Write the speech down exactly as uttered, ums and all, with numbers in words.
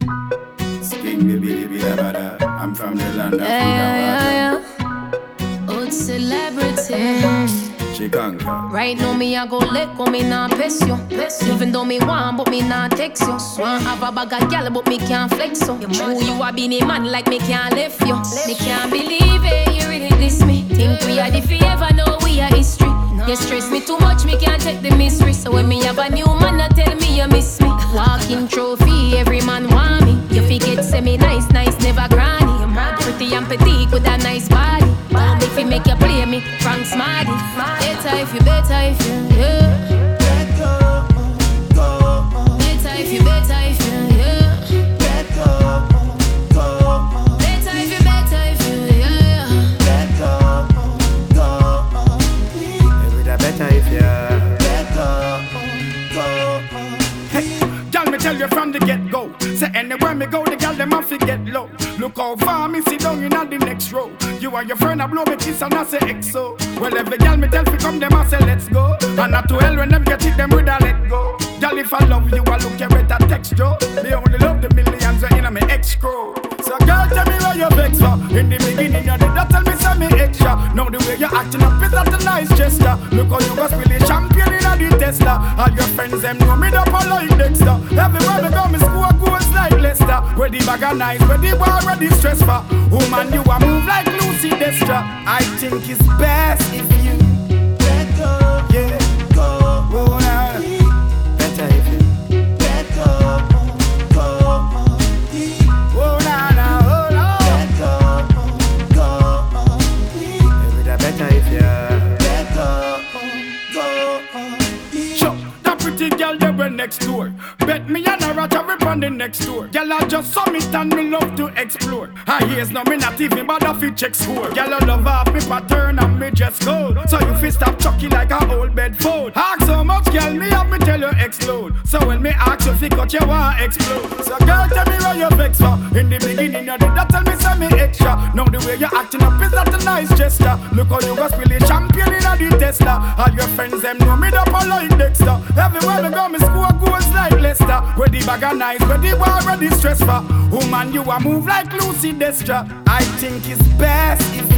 Sking me billy billy bada. I'm from the land of yeah, yeah, yeah. Old celebrity. Chicago. Right now me I go let go, me nah piss you. Even though me want, but me nah text you. Want have a bag of gal, but me can't flex you. True, you a been a man like me can't lift you. Me can't believe it, you really diss me. Think we are the if you ever know we are history. You stress me too much, me can't take the mystery. So when me have a new man, I tell me you miss me. Walking trophy, every man want me. You forget say me nice, nice, never granny. I'm mad, pretty and petite with a nice body. Don't if you make you play me, Frank Smarty. Better if you, better if you, yeah. Let go, go. Better if you, better if you, yeah. Let go, go. Better if you, better if you, yeah. Let go, go. Every day better if you. Let go, go. Hey, girl, me tell you from the get-go. Say anywhere me go, the girl them have to get low. Look how far me sit down in the next row. You and your friend a blow me kiss and I say X O. Well, every girl me tell fi come, them I say let's go. And not to hell when them get it, them with a let go. Girl, if I love you, I look you better text Joe. Me only love the millions that in my ex crow. So girl, tell me where you vex for. In the beginning, you did not tell me say me extra. Now the way you acting up is not a nice gesture. Look how you was really champion in the Tesla. All your friends them know me up like Dexter. Everywhere me go, me score goals like Leicester. Where the bag of nice, where the bar, where the stress for. Woman, you a move like Lucy Destra. I think it's best if you Let go, yeah go. go now. Better if you. Let go, go. Oh na na, oh no. Let go, go. Every day better if you. Let go, go. Sure, that pretty girl they were next door. Bet me and a rat rip on the next door. Girl I just saw me and me love to explore. I hears no me not even bother fi check score. Girl I love half me pattern and me dress code. So you fi stop chucky like a old bed fold. Ask so much girl me have me tell you explode. So when me ask you fi cut you want explode. So girl tell me where you vex for. In the beginning you did not tell me say me extra. Now the way you acting up is not a nice gesture. Look how you was really champion in the Tesla. All your friends them know me up like Dexter. Everywhere me go me score goals like Leicester. Where the bag of nice, where the war, where the stress for. Woman, you a move like Lucy Destra. I think it's best if